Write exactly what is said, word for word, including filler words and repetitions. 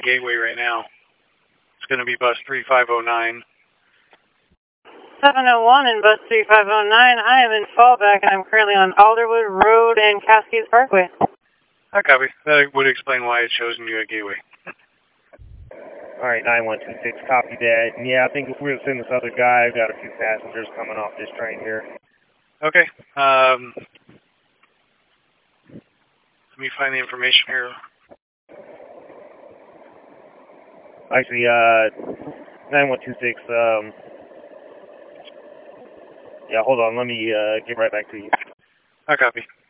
Gateway right now. It's going to be bus three five oh nine. seven oh one in bus three five oh nine. I am in fallback and I'm currently on Alderwood Road and Cascades Parkway. I copy. That would explain why it's chosen you at Gateway. Alright, nine one two six, copy that. And yeah, I think we're going to send this other guy. I've got a few passengers coming off this train here. Okay. Um, let me find the information here. Actually, uh, nine one two six, um, yeah, hold on. Let me uh, get right back to you. I copy.